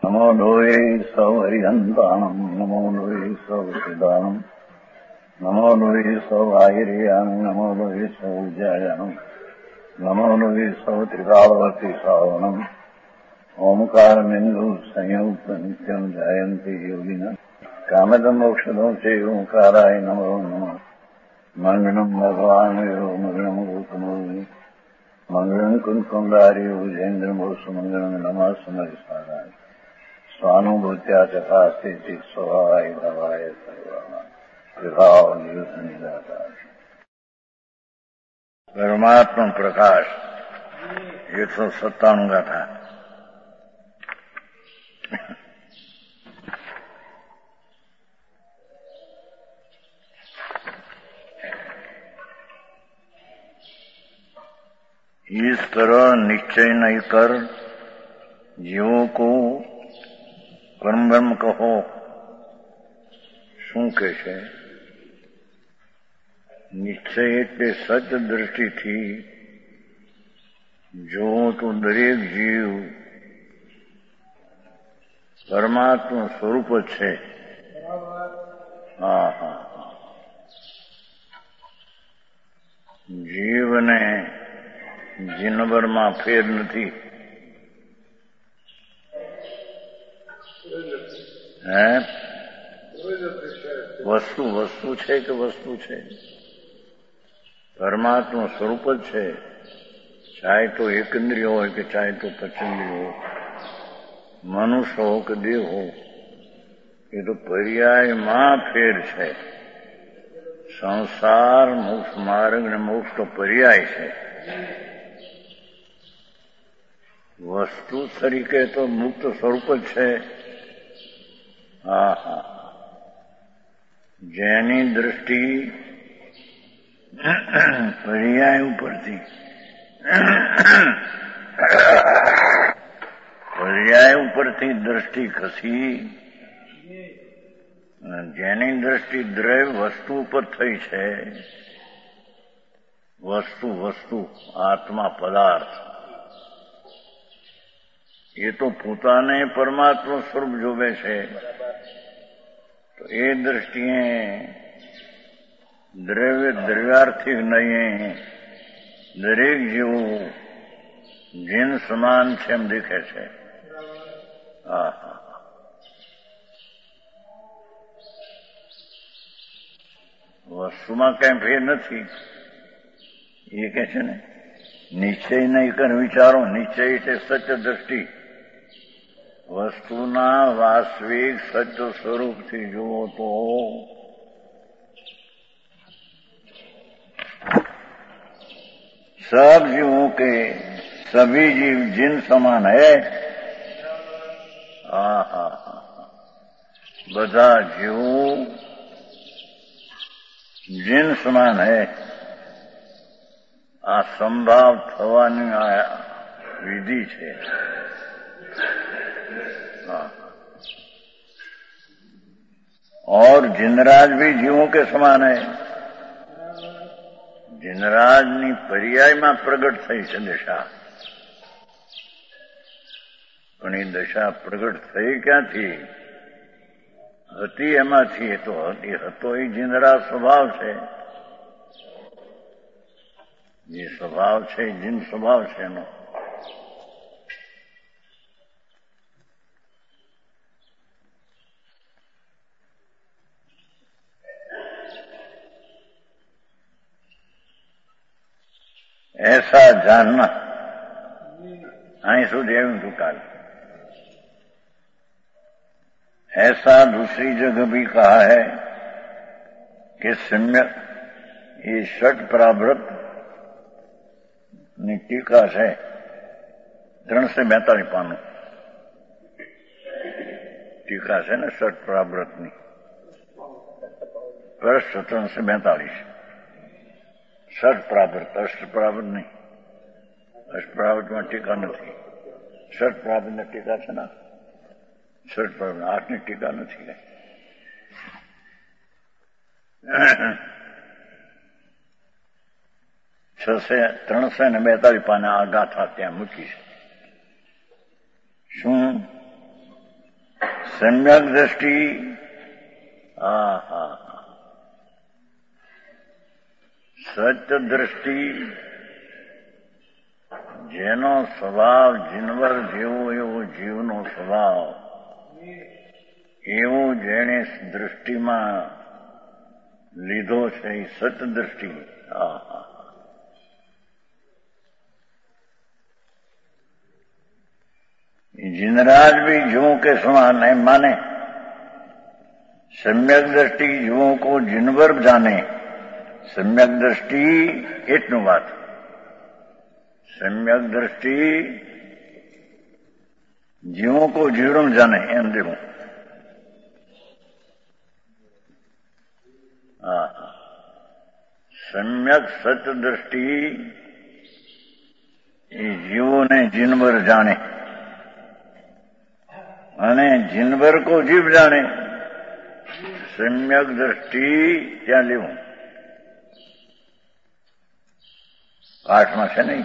नमो लोये सौहरिहन्ताणम् नमो लोये सौसिदानम् नमो लोये सौआयर्यानम् नमो लोये सौविजयानम् नमो लोये सौत्रिकालवती सावनम् ओंकारमिन्दु संयुक्त नित्यम् जयन्ति योगिनः कामदमोक्षदो चे ओंकाराय नमो नमः मङ्गलम् भगवान् यो मङ्गलम् गौतमोऽग्नि मङ्गलम् कुन्कुण्डारि भुजेन्द्रमोसु मङ्गलम् नमः समरिसाराय स्वानुभूत्या चकास्ति स्वभावाय भवाय सर्वाणाम् विभाव नियुक्त निजाता परमात्मा प्रकाश 197 गाथा। इस तरह निश्चय नहीं कर जीवों को પરમ બ્રહ્મ કહો। શું કે છે? નિશ્ચય એટલે સચ દ્રષ્ટિથી જો તો દરેક જીવ પરમાત્મા સ્વરૂપ જ છે। હા હા જીવને જીનભરમાં ફેર નથી। વસ્તુ વસ્તુ છે કે વસ્તુ છે? પરમાત્મા સ્વરૂપ જ છે। ચાહે તો એકઇન્દ્રિય હોય કે ચાહે તો પંચેન્દ્રિય હોય, મનુષ્ય હો કે દેવ હો, એ તો પર્યાયમાં ફેર છે। સંસાર મોક્ષ માર્ગ ને મોક્ષ તો પર્યાય છે। વસ્તુ તરીકે તો મુક્ત સ્વરૂપ જ છે। હા હા જેની દૃષ્ટિ પર્યાય ઉપરથી દૃષ્ટિ ખસી, જેની દૃષ્ટિ દ્રવ્ય વસ્તુ ઉપર થઈ છે, વસ્તુ આત્મા પદાર્થ, એ તો પોતાને પરમાત્મા સ્વરૂપ જોવે છે। તો એ દ્રષ્ટિએ દ્રવ્યાર્થી નહીં, દરેક જીવો જીન સમાન છે એમ દેખે છે। વસ્તુમાં કઈ ફેર નથી એ કે છે ને। નિશ્ચય નહીં કર વિચારો, નિશ્ચય એટલે સત્ય દ્રષ્ટિ, વસ્તુના વાસ્તવિક સત્ય સ્વરૂપથી જુઓ તો सब जीवों के सभी जीव जिन समान है। બધા જીવો जिन समान है। આ સંભાવ થવાની આ વિધિ છે। और जिनराज भी जीवों के समान है। जिनराजની પર્યાયમાં પ્રગટ થઈ છે દશા, પણ એ દશા પ્રગટ થઈ ક્યાંથી? હતી એમાંથી। એ તો હતો એ જીનરાજ સ્વભાવ છે। જે સ્વભાવ છે જીન સ્વભાવ છે એનો। ऐसा जानना, અહીં સુધી આવ્યું હતું કાલ। ऐसा दूसरी जगह भी कहा है कि सम्यक ये षट प्रावृत ની ટીકા છે 342 પાનું ટીકા છે ને ષટ પ્રાવૃતની, પ્રશ્ન 342। षट प्रावृत, अष्ट प्रावृत नहीं। अष्ट प्रावृतમાં ટીકા નથી। षट प्रावृતની ટીકા છે ને, षट प्रावृત 8ની ટીકા નથી। 342 પાના આ ગાથા ત્યાં મૂકી છે। શું सम्यक दृष्टि સચ દ્રષ્ટિ જેનો સ્વભાવ જીનવર જેવો એવો જીવનો સ્વભાવ એવું જેણે દૃષ્ટિમાં લીધો છે એ સત દ્રષ્ટિ. जिनराज भी जीवों के समान है माने. सम्यक दृष्टि जीवों को जिनवर जाने. सम्यक दृष्टि એટલું વાત. सम्यक दृष्टि जीवों को जीवड़म जाने એમ દેવું. सम्यक सच दृष्टि એ જીવોને જીનવર જાણે અને જીનવર કો જીવ જાણે. सम्यक दृष्टि ત્યાં લેવું. પાઠમાં છે નહીં.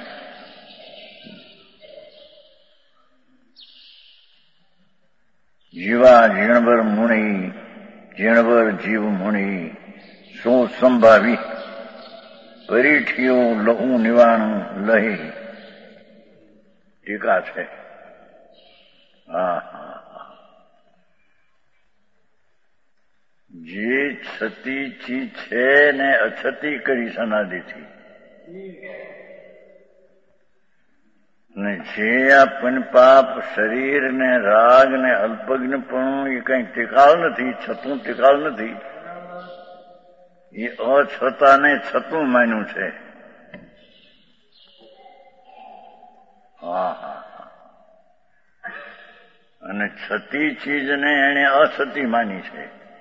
જીવા જીણવર મુણી જીણવર જીવ મુણી શું સંભાવી પરીઠિયો લહુ નિવાણું લહી. ટીકા છે. જે છતી ચીજ છે ને અછતી કરી સનાદિથી ને જે આ પાપ શરીર ને રાગ ને અલ્પજ્ઞપણું એ કઈ ટીકાળ નથી. છતું ટીકાળ નથી. એ અછતાને છતું માન્યું છે. અને છતી ચીજને એને અછતી માની છે.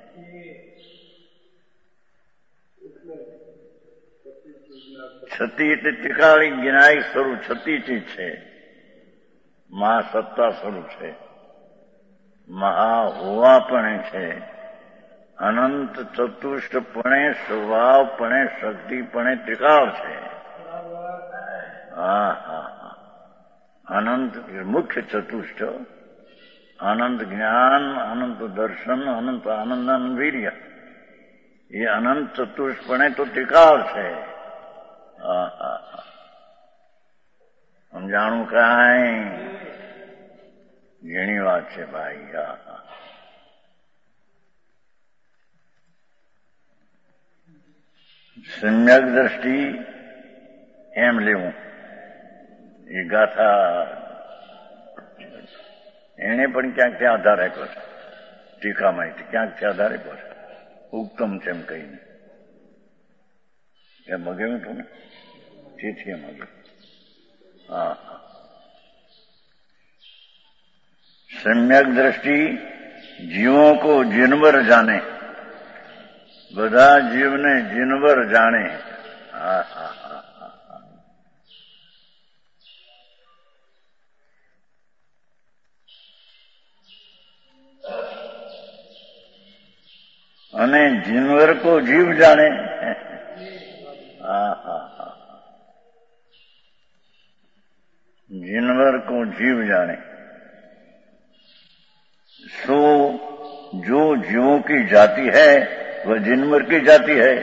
છતી એટલે ટીકાળી જ્ઞાય સ્વરૂપ છતી ચીજ છે. મહાસત્તા સ્વરૂપ છે. મહા હોવાપણે છે. અનંત ચતુષ્ટપણે સ્વભાવપણે શક્તિપણે ટીકાળ છે. અનંત મુખ્ય ચતુષ્ટ. અનંત જ્ઞાન, અનંત દર્શન, અનંત આનંદ, અનંત વીર્ય. એ અનંત ચતુષ્ટપણે તો ટીકાળ છે. સમજાણું કાંઈ ઘણી વાત છે ભાઈ. સમ્યક દ્રષ્ટિ એમ લેવું. એ ગાથા એને પણ ક્યાંક ત્યાં આધાર આપ્યો છે. ટીકામાં ક્યાંક ત્યાં આધાર આપ્યો છે. ઉત્તમ છે એમ કહીને એ મગાવ્યું હતું ને તેથી એ મગાવ્યું. सम्यक दृष्टि जीवों को जिनवर जाने. બધા જીવને જીનવર જાણે. અને જીનવર કો જીવ જાણે. जिनवर को जीव जाने. सो जो जीवों की जाति है वह जिनवर की जाति है.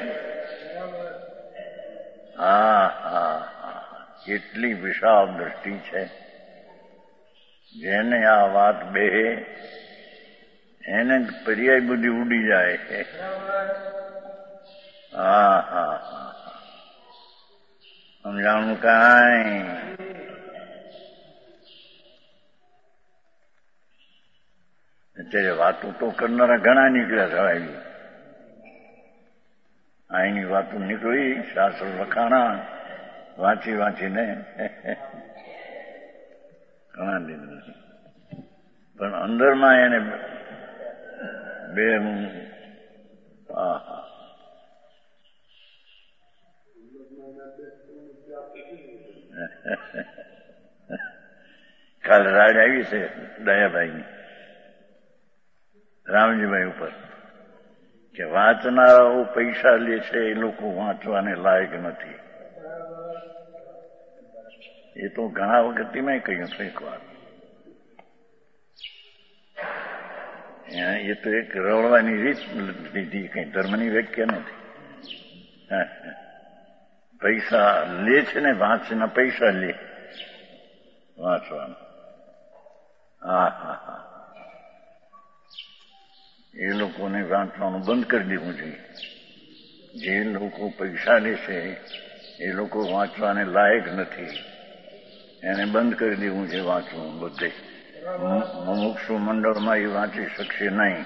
કેટલી વિશાળ દ્રષ્ટિ છે. જેને આ વાત બેહે એને પર્યાય બધી ઉડી જાય. સમજાણું કાંઈ. અત્યારે વાતો તો કરનારા ઘણા નીકળ્યા સવાઈ. અહીંની વાતો નીકળી, શાસ્ત્ર લખાણા, વાંચી વાંચીને ઘણા દીધું. પણ અંદરમાં એને બે કાલ રાડ આવી છે દયાભાઈની રામજીભાઈ ઉપર કે વાંચનારાઓ પૈસા લે છે એ લોકો વાંચવાને લાયક નથી. એ તો ઘણા વખત મેં કહ્યું છે એક વાર. એ તો એક રળવાની રીત લીધી, કઈ ધર્મની વ્યાખ્યા નથી. પૈસા લે છે ને વાંચના પૈસા લે વાંચવાનું. હા, એ લોકોને વાંચવાનું બંધ કરી દેવું જોઈએ. જે લોકો પૈસા લે છે એ લોકો વાંચવાને લાયક નથી, એને બંધ કરી દેવું છે વાંચવું. બધે મુમુક્ષુ મંડળમાં એ વાંચી શકશે નહીં.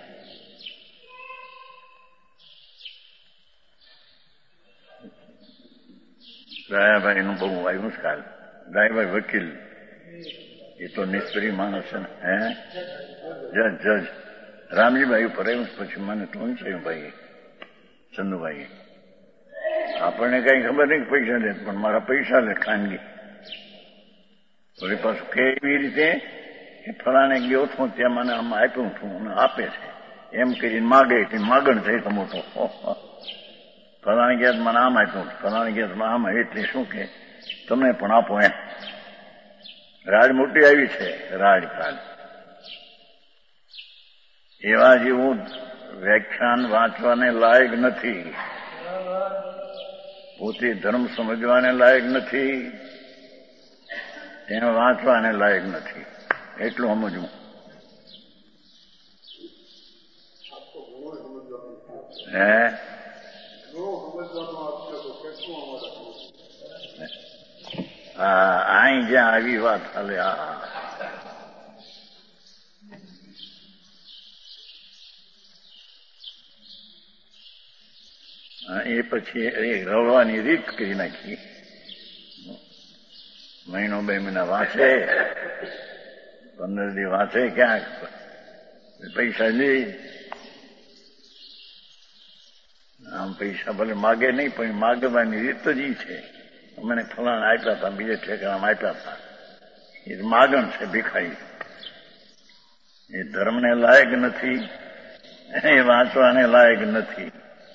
દયાભાઈનું બહુ આવ્યું છે કાલ. દયાભાઈ વકીલ, એ તો નિષ્ફરી માણસ છે ને. જજ રામજીભાઈ ઉપર આવ્યું. પછી મને તો થયું ભાઈ ચંદુભાઈ, આપણને કઈ ખબર નહીં પૈસા લે, પણ મારા પૈસા લે ખાનગી. વળી પાછું કે એવી રીતે કે ફલાણે ગયો છું ત્યાં મને આમ આપ્યું છું અને આપે છે એમ કરીને માગે એટલે માગણ થઈ તો મોટો. ફલાણી ગયા મને આમ આપ્યું, ફલાણી ગયા આમ, એટલે શું કે તમે પણ આપો એમ. રાજ મોટી આવી છે, રાજકાલ. એવા જેવું વ્યાખ્યાન વાંચવાને લાયક નથી, પોતે ધર્મ સમજવાને લાયક નથી, એને વાંચવાને લાયક નથી. એટલું સમજવું. અહીં જ્યાં આવી વાત હાલે. એ પછી રળવાની રીત કરી નાખી. મહિનો 2 મહિના વાંચે, 15 દી વાંચે, ક્યાંક પૈસા લે. આમ પૈસા ભલે માગે નહીં, પણ માગવાની રીત જ ઈ છે. મને ફલાણા આપ્યા હતા, બીજે ઠેકાણામાં આપ્યા હતા. એ માગણ છે, ભિખારી. એ ધર્મને લાયક નથી, એ વાંચવાને લાયક નથી.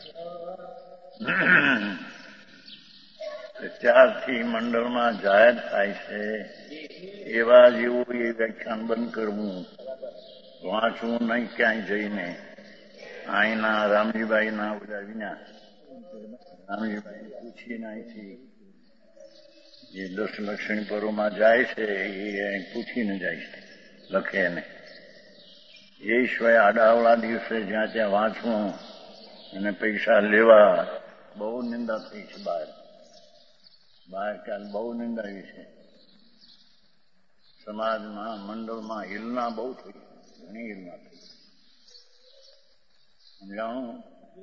ત્યારથી મંડળમાં જાહેર થાય છે એવા જેવું એ વ્યાખ્યાન બંધ કરવું, વાંચવું નહીં ક્યાંય જઈને. અહીંના રામજીભાઈના બધા વિના રામજીભાઈ પૂછીને અહીંથી જે 10 લક્ષણી પરોમાં જાય છે એ અહીં પૂછીને જાય છે, લખે ને. એ સિવાય આડાવડા દિવસે જ્યાં ત્યાં વાંચવું અને પૈસા લેવા બહુ નિંદા થઈ છે. બહાર કાલ બહુ નિંદાવી છે. સમાજમાં મંડળમાં હિલના બહુ થઈ, ઘણી હિલના થઈ. સમજાણું?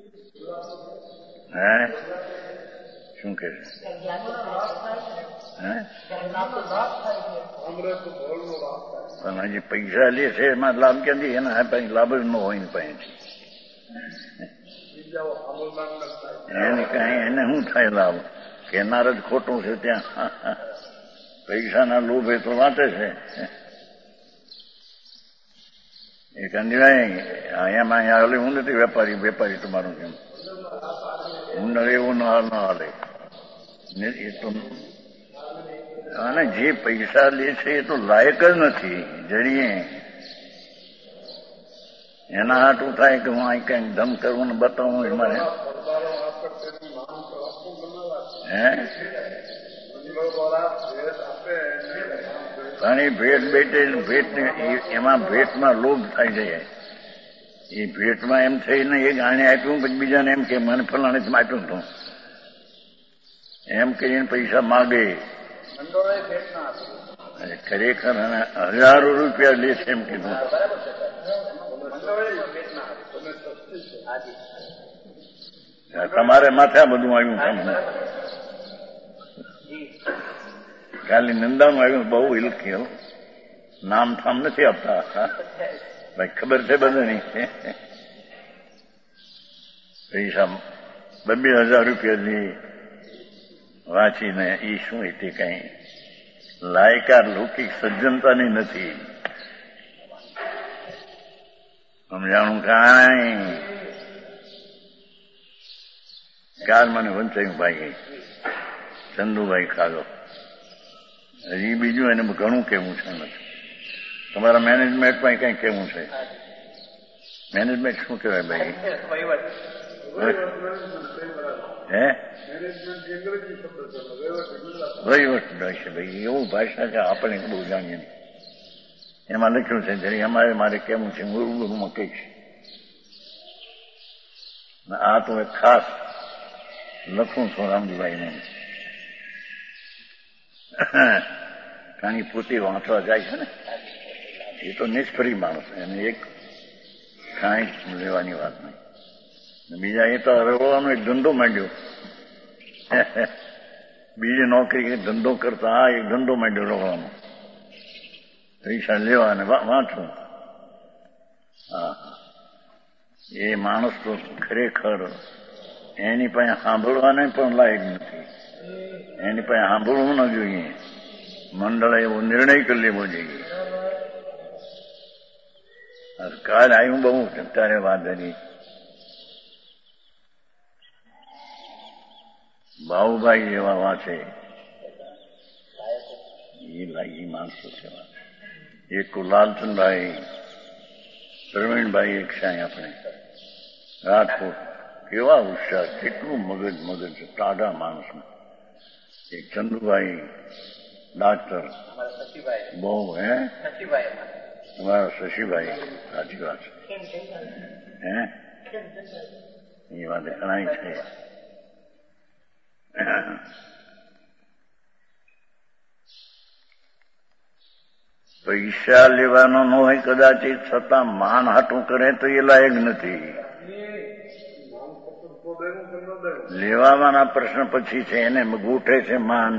શું કે છે? પણ હજી પૈસા લે છે એમાં લાભ ક્યાંથી? એના લાભ જ ન હોય ને પાસેથી. એને કઈ એને શું થાય લાભ? કેનાર જ ખોટું છે ત્યાં. પૈસાના લોભે તો વાંચે છે. એ કંદીભાઈ એમાં હાલે હું નથી વેપારી તમારું કેમ હું એવું ન હાલે. એ તો અને જે પૈસા લે છે એ તો લાયક જ નથી. જડીએ એના હાટું થાય કે હું અહીં કઈક ધમ કરવું ને બતાવું મારે. ઘણી ભેટ એમાં ભેટમાં લોભ થાય જાય. એ ભેટમાં એમ થઈને એક આને આપ્યું, પછી બીજાને એમ કે મને ફલાણે આપ્યું હતું એમ કરીને પૈસા માગે. ખરેખર 1000 રૂપિયા લે છે એમ કીધું. તમારે માથે બધું આવ્યું તમને. ખાલી નિંદામાં આવ્યું. બહુ ઇલખ્યું. નામ થામ નથી આપતા. ભાઈ ખબર છે બધાની. પૈસા 2000 રૂપિયાની વાંચીને એ શું હતી? કઈ લાયકાર લૌકિક સજ્જનતાની નથી. સમજાણું? કાંઈ કાલ મને વંચાયું ભાઈ ચંદુભાઈ ખાલો. હજી બીજું એને ઘણું કેવું છે. તમારા મેનેજમેન્ટમાં કઈ કેવું છે? મેનેજમેન્ટ શું કહેવાય ભાઈ? હે વહીવટ છે ભાઈ, એવું ભાષા છે આપણે બહુ જાણીએ નહીં. એમાં લખ્યું છે જરી અમારે મારે કેવું છે ગુરુમાં કહીશ. આ તો એક ખાસ લખું છું રામજીભાઈને, કારણ કે પોતે વાંચવા જાય છે ને, એ તો નિષ્ફળી માણસ, એને એક કાંઈ લેવાની વાત નહીં. બીજા એ તો રવવાનો એક ધંધો માંડ્યો, બીજી નોકરી ધંધો કરતા આ એક ધંધો માંડ્યો રવવાનો, પૈસા લેવા અને વાંચવું. હા, એ માણસ તો ખરેખર એની પાસે સાંભળવાને પણ લાયક નથી. એની પાસે સાંભળવું ન જોઈએ. મંડળે એવો નિર્ણય કરી લેવો જોઈએ. કાલ આવ્યું બહુ ત્યારે વાત હતી. બાબુભાઈ જેવા વાંચે એ માણસો છે. એક લાલચંદભાઈ, પ્રવીણભાઈ એક સાંઈ આપણે રાજકોટ, કેવા ઉત્સાહ, કેટલું મગજ ટાઢા માણસનું. એક ચંદુભાઈ ડાક્ટર, બહુ હે તમારા શશીભાઈ, સાચી વાત છે. હે એ વાત ઘણા છે. પૈસા લેવાનો ન હોય કદાચિત, છતાં માન હાટું કરે તો એ લાયક નથી. લેવાના પ્રશ્ન પછી છે, એને ગોઠે છે માન.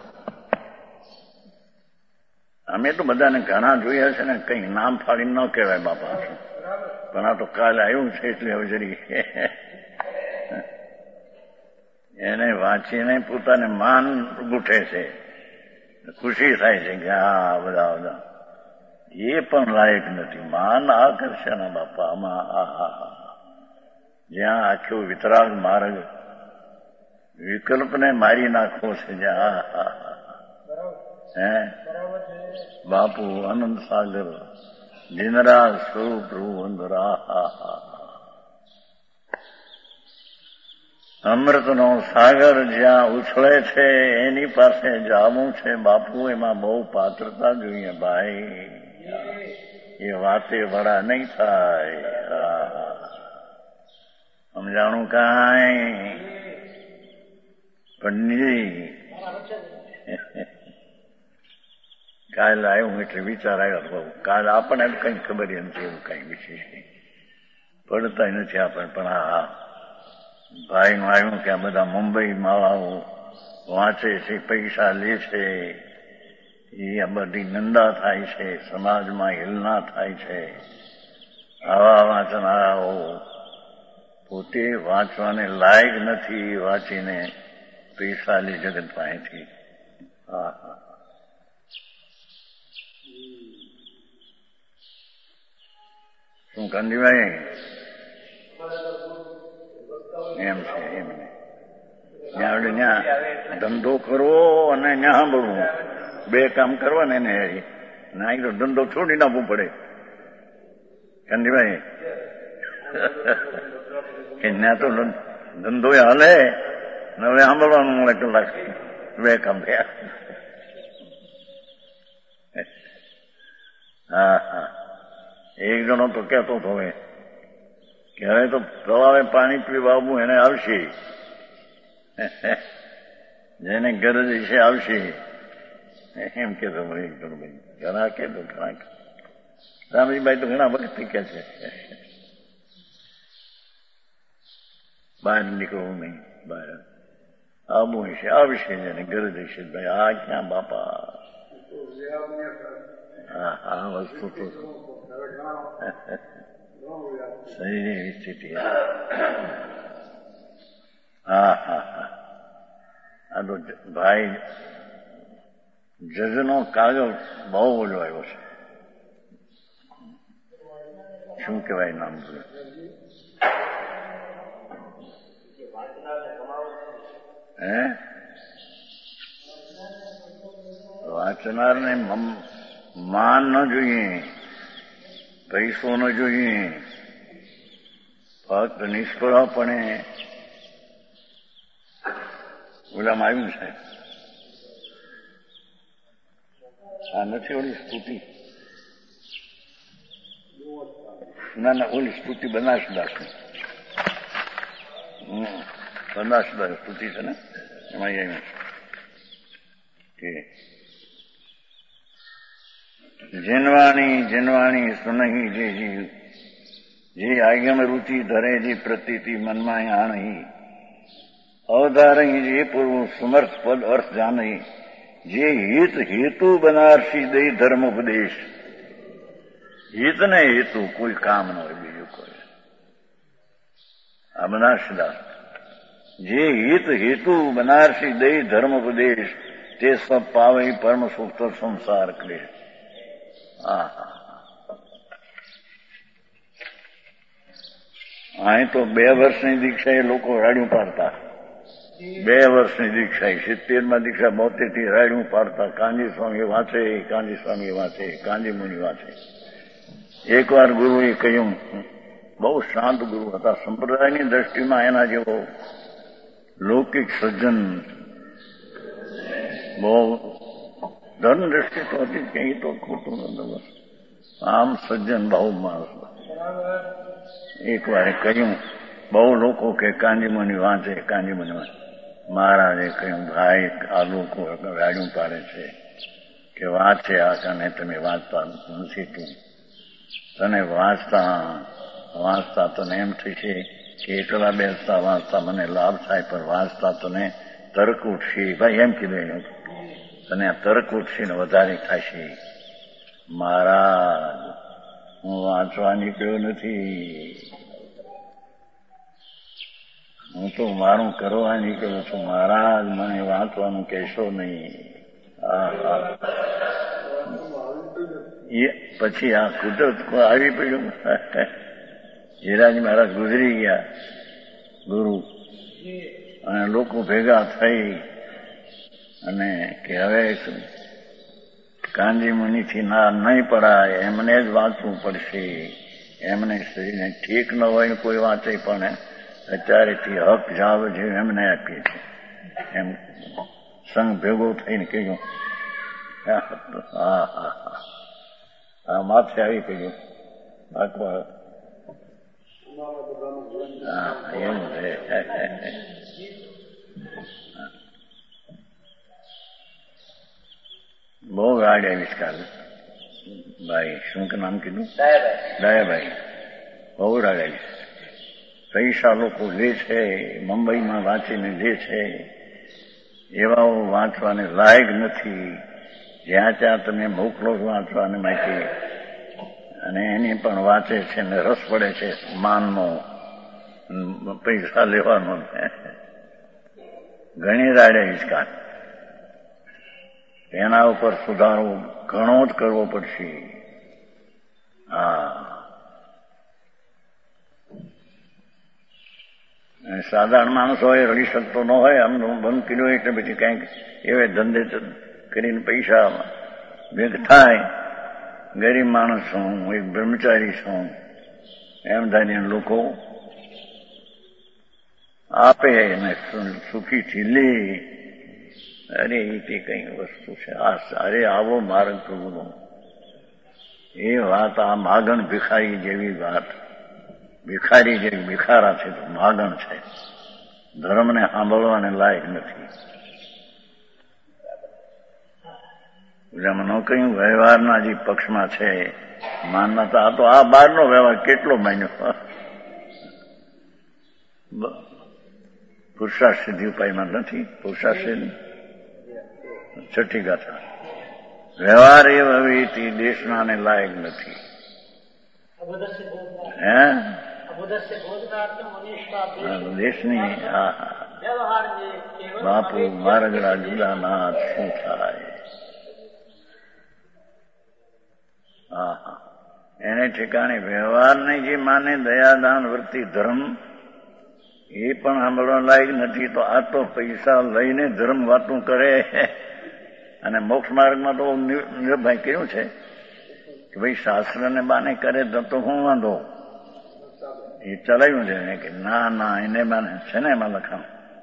અમે તો બધાને ઘણા જોયા છે ને, કઈ નામ ફાડી ન કહેવાય બાપા, પણ આ તો કાલે આવ્યું છે એટલે હવે જરી એને વાંચીને પોતાને માન ગૂંઠે છે, ખુશી થાય છે કે હા બધા એ પણ લાયક નથી. માન આ કરશે ને બાપા, આમાં જ્યાં આખો વિતરાગ માર્ગ વિકલ્પને મારી નાખવો છે, જ્યાં હે બાપુ આનંદ સાગર દિનરા સ્વરૂપ પ્રભુ અંદરા અમૃતનો સાગર જ્યાં ઉછળે છે એની પાસે જાવું છે બાપુ. એમાં બહુ પાત્રતા જોઈએ ભાઈ, એ વાતે વડા નહીં થાય. સમજાણું કાંઈ પણ કાલ આવ્યું એટલે વિચાર આવ્યો બહુ. કાલ આપણને કઈ ખબર નથી, એવું કઈ વિશેષ પડતા નથી આપણને. પણ હા ભાઈ નું આવ્યું કે આ બધા મુંબઈ માળાઓ વાંચે છે, પૈસા લે છે, એ આ બધી નિંદા થાય છે, સમાજમાં હિલના થાય છે. આવા વાંચનારાઓ પોતે વાંચવાને લાયક નથી, વાંચીને પૈસા લે જગત પાસેથી. હા હા, શું કાંતિભાઈ એમ છે? એમ ત્યાં ધંધો કરવો અને ત્યાં સાંભળવું, બે કામ કરવા ને એને ના તો ધંધો છોડી નાખવું પડે. કાંતિભાઈ કે ત્યાં તો ધંધો હાલે ને હવે સાંભળવાનું મળે કલાક, બે કામ થયા. હા હા, એક જણો તો કહેતો હતો હવે કે હવે તો સવારે પાણી પીવા આવવું એને આવશે, જેને ગરજ છે આવશે એમ કેતો. એક જણો ભાઈ ઘણા કહેતો, ઘણા રામજીભાઈ તો ઘણા વખત કે છે બહાર નીકળવું નહીં, બહાર આવવું હશે આવશે, જેને ગરજ હશે. ભાઈ આ ક્યાં બાપા, આ વસ્તુ તો શરીરની સ્થિતિ. હા હા હા, આ તો ભાઈ જજનો કાગળ બહુ ઓલો આવ્યો છે. શું કહેવાય નામ? હે વાંચનારને માન ન જોઈએ, પૈસો ન જોઈએ, ફક્ત નિષ્ફળપણે ઓલામાં આવ્યું છે. આ નથી ઓલી સ્તુતિ, ના ઓલી સ્તુતિ બનાસદાસની, બનાસદાસ સ્તુતિ છે ને, એમાં આવ્યું કે જનવાણી જનવાણી સુનહી જે જીવ, જે આગમ રુચિ ધરે જે પ્રતીતિ મનમાં આણહી, અવધારહી જે પૂર્વ સમર્થ પદ અર્થ જાનહી, જે હિત હેતુ બનારસી દઈ ધર્મ ઉપદેશ. હિત ને હેતુ કોઈ કામ ન હોય બીજું કોઈ. આ બનાસદાસ જે હિત હેતુ બનારસી દઈ ધર્મ ઉપદેશ, તે સબ પાવે પરમ સુખ સંસાર ક્લેશ. અહીં તો 2 વર્ષની દીક્ષા એ લોકો રાડ્યું પાડતા, 2 વર્ષની દીક્ષા 70માં દીક્ષા 72થી રાડ્યું પાડતા. કાંજી સ્વામી વાંચે, કાંજી સ્વામી વાંચે, કાંજી મુનિ વાંચે. એકવાર ગુરુએ કહ્યું, બહુ શાંત ગુરુ હતા, સંપ્રદાયની દ્રષ્ટિમાં એના જેવો લૌકિક સજ્જન, બહુ ધર્મ દ્રષ્ટિ તો હતી કે એ તો ખોટું નતું, આમ સજ્જન બહુ માણસ. એક વાર કહ્યું, બહુ લોકો કે કાંજી મુનિ વાંચે, કાંજી મુનિ વાંચે. મહારાજે કહ્યું, ભાઈ આ લોકો રાડ્યું પાડે છે કે વાંચે આ, અને તમે વાંચતા નથી. તને વાંચતા તને એમ થશે કે એકલા બેસતા વાંચતા મને લાભ થાય, પણ વાંચતા તને તર્ક ઉઠશે. ભાઈ એમ કીધું, તને આ તર્ક ઉઠશે ને વધારે થશે. મહારાજ હું વાંચવા નીકળ્યો નથી, હું તો મારું કરવા નીકળ્યો છું. મહારાજ મને વાંચવાનું કહેશો નહીં. પછી આ કુદરત આવી પડ્યું. હીરાજી મહારાજ ગુજરી ગયા ગુરુ, અને લોકો ભેગા થઈ અને કે હવે કાંજી મુનિથી ના નહીં પડાય, એમને જ વાંચવું પડશે. એમને શરીરને ઠીક ન હોય કોઈ વાંચે, પણ અત્યારેથી હક જાવ જેવું એમને આપીએ છીએ. એમ સંઘ ભેગો થઈને કહ્યું, હા માથે આવી કહ્યું, એવું છે. બહુ રાડ આવીશ કાલે. ભાઈ શું કે નામ કીધું? દયાભાઈ. બહુ રાડ આવીશ. પૈસા લોકો લે છે, મુંબઈમાં વાંચીને લે છે, એવા વાંચવાને લાયક નથી. જ્યાં ત્યાં તમે મોકલો વાંચવાને માટે, અને એની પણ વાંચે છે ને રસ પડે છે માનનો, પૈસા લેવાનો. ઘણી રાડે હિચકાટ. એના ઉપર સુધારો ઘણો જ કરવો પડશે. સાધારણ માણસ હોય, રડી શકતો ન હોય, આમ બંધ કર્યો એટલે પછી કંઈક એવા ધંધે કરીને પૈસા ભેગ થાય. ગરીબ માણસ છું, એક બ્રહ્મચારી છું, એમ થાય લોકો આપે અને સુખીથી લે. અરે એ તે કઈ વસ્તુ છે. અરે આવો માર્ગ પ્રભુનો, એ વાત આ માગણ ભિખારી જેવી વાત. ભિખારી જે ભિખારા છે તો માગણ છે, ધર્મને સાંભળવાને લાયક નથી. એમાં કહ્યું વ્યવહારના જે પક્ષમાં છે માનતા, આ તો આ બહારનો વ્યવહાર કેટલો માન્યો. પુરુષાર્થ સિદ્ધિ ઉપાયમાં નથી. પુરુષાર્થ સિદ્ધિ 6ઠ્ઠી ગાથા. વ્યવહાર એ હવે દેશના ને લાયક નથી. હે દેશની બાપુ મારગડા જુદાનાથ શું થાય? એને ઠેકાણે વ્યવહારને જે માને દયાદાન વૃત્તિ ધર્મ એ પણ સાંભળવા લાયક નથી. તો આ તો પૈસા લઈને ધર્મ વાતું કરે. અને મોક્ષ માર્ગમાં તો નિર્ભય કર્યું છે કે ભાઈ શાસ્ત્રને બાને કરે તો હું વાંધો. એ ચલાવ્યું છે એને કે ના ના એને માને છે ને એમાં લખાણ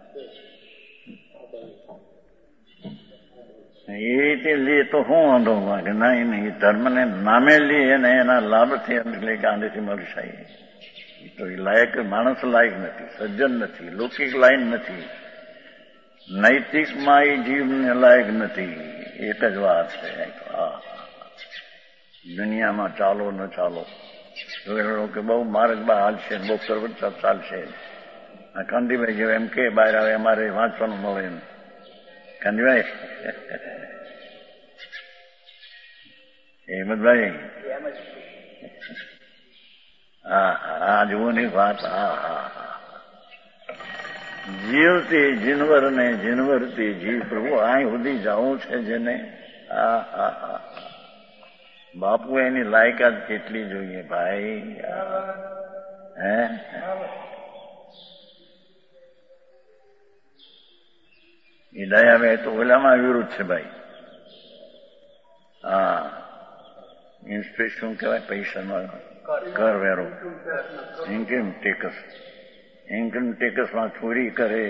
એ રીતે લે તો શું વાંધો કે ના એને ધર્મને નામે લે એને એના લાભથી એટલે કે આંધેથી મળશે તો એ લાયક માણસ લાયક નથી, સજ્જન નથી, લૌકિક લાયક નથી, નૈતિકમાં એ જીવને લાયક નથી. એક જ વાત છે. દુનિયામાં ચાલો ન ચાલો કે બહુ માર્ગ બા હાલશે, બહુ સર્વત્ર ચાલશે. આ કાંતિભાઈ જેવા એમ કે બહાર આવે અમારે વાંચવાનું મળે એમ. કાંતિભાઈ હેમંતભાઈ હા જુઓ ની વાત. જીવતી જીનવર ને જીનવરતી જીવ પ્રભુ અહીં સુધી જવું છે જેને. બાપુ એની લાયકાત કેટલી જોઈએ ભાઈ. હે એ દયાભાઈ તો ઓલામાં વિરુદ્ધ છે ભાઈ. હા ઇન્સ્પેક્શન શું કહેવાય પૈસાનો કરવેરો, ઇન્કમ ટેક્સ. ઇન્કમ ટેક્સમાં ચોરી કરે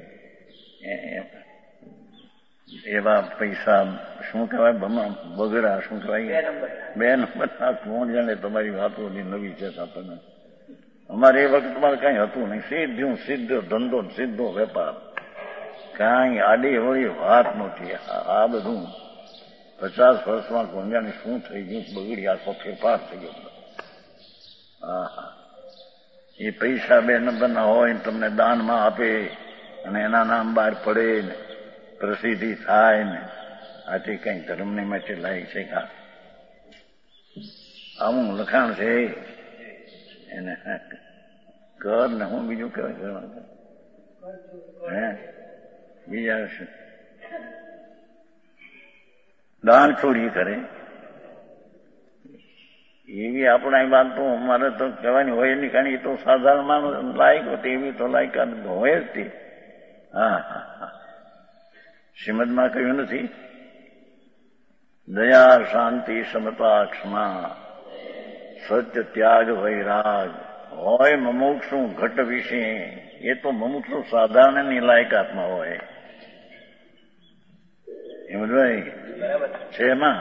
એવા પૈસા શું કહેવાય બગડા શું કહેવાય 2 નંબરના. કોણ જાણે તમારી વાતો નવી છે આપણને. અમારે એ વખતમાં કઈ હતું નહીં. સીધો ધંધો સીધો વેપાર, કાંઈ આડી હોળી વાત નહોતી. આ બધું 50 વર્ષમાં કોંજાને શું થઈ ગયું, બગડી આખો ફેરફાર થઈ ગયો. એ પૈસા 2 નંબરના હોય તમને દાનમાં આપે અને એના નામ બહાર પડે ને પ્રસિદ્ધિ થાય ને આથી કઈ ધર્મની માટે લાય છે. આવું લખાણ છે એને કર ને હું બીજું કહેવાય હે બીજા શું દાન ચોરી કરે એવી આપણા વાત તો અમારે તો કહેવાની હોય નહીં, કારણ એ તો સાધારણ માણસ લાયક હોતી એવી તો લાયકાત હોય જ તે. શ્રીમદમાં કહ્યું નથી દયા શાંતિ સમતા ક્ષમા સત્ય ત્યાગ વૈરાગ હોય મમુક્ષુ ઘટ વિશે. એ તો મમુક્ષુ સાધારણની લાયકાતમાં હોય. હેમંતભાઈ છે એમાં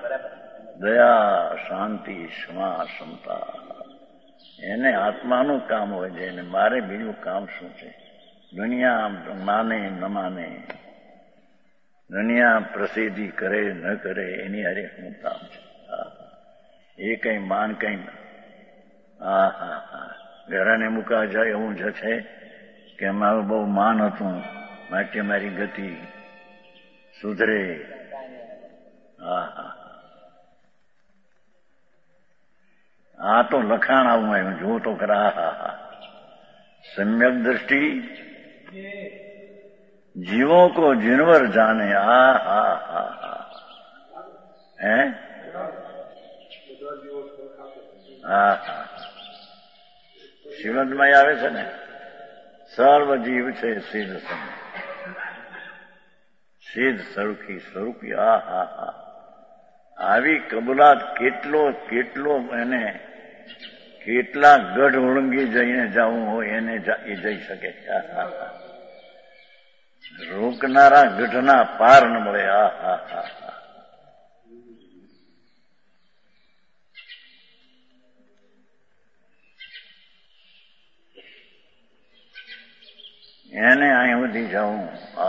દયા શાંતિ ક્ષમા ક્ષમતા. એને આત્માનું કામ હોય છે એને મારે બીજું કામ શું છે. દુનિયા માને ન માને, દુનિયા પ્રસિદ્ધિ કરે ન કરે એની હારે શું કામ છે. એ કઈ માન કઈ ઘરાને મૂકા જાય એવું જ છે કે મારું બહુ માન હતું માટે મારી ગતિ સુધરે. આ તો લખાણ આવું આવ્યું જુઓ તો ખરા. સમ્યક દ્રષ્ટિ જીવો કો જીનવર જાને. હે શ્રીમદમાં આવે છે ને સર્વ જીવ છે સિદ્ધ સમ સિદ્ધ સ્વરૂપી સ્વરૂપી. આવી કબૂલાત કેટલો એને કેટલા ગઢ ઓળંગી જઈને જવું હોય એને એ જઈ શકે. રોકનારા ગઢના પાર ન મળે. એને અહીં સુધી જવું.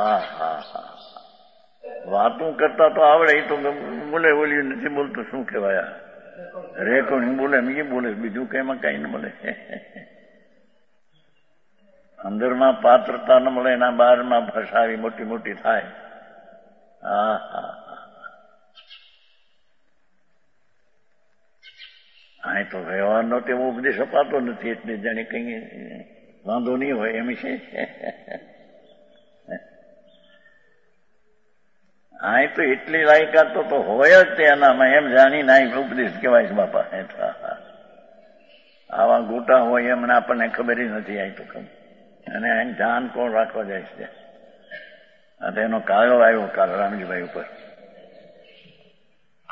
વાતું કરતા તો આવડે. એ તો બોલે બોલ્યું નથી બોલતું શું કહેવાય. રેકોર્ડિંગ બોલે એ બોલે બીજું કઈમાં કઈ ન મળે. અંદરમાં પાત્રતા ન મળે એના બહારમાં ભાષા આવી મોટી મોટી થાય. અહીં તો વ્યવહારનો તેવો ઉપદેશ અપાતો નથી એટલે જાણે કઈ વાંધો નહીં હોય એમ છે. અહીં તો એટલી લાયકાત તો હોય જ તેનામાં એમ જાણીને અહીં ઉપદેશ કહેવાય છે બાપા. આવા ગોટા હોય એમને આપણને ખબર નથી. અહીં તો ખબર અને અહીં ધ્યાન કોણ રાખવા જાય છે. આ તો એનો કાયો આવ્યો કાલ રામજીભાઈ ઉપર.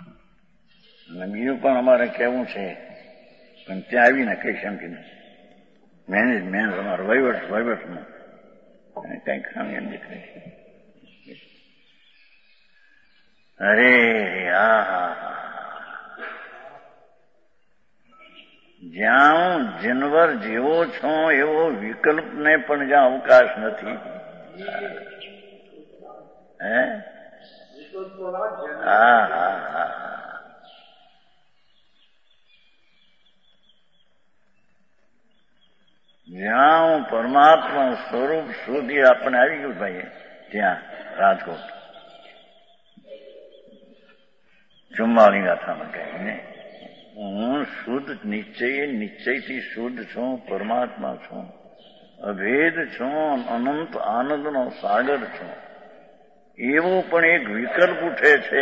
અને બીજું પણ અમારે કહેવું છે પણ ત્યાં આવીને કહીશ એમ કીધું. મેનેજમેન્ટ તમારો વહીવટમાં કઈ ખામી એમ દેખાય. અરે જ્યાં હું જીનવર જેવો છું એવો વિકલ્પને પણ જ્યાં અવકાશ નથી. હે જ્યાં હું પરમાત્મા સ્વરૂપ સુધી આપણે આવી ગયું ભાઈ, ત્યાં રાજકોટ 44 ગાથામાં કહીને હું શુદ્ધ નિશ્ચયથી શુદ્ધ છું, પરમાત્મા છું, અભેદ છું, અનંત આનંદનો સાગર છું. એવો પણ એક વિકલ્પ ઉઠે છે.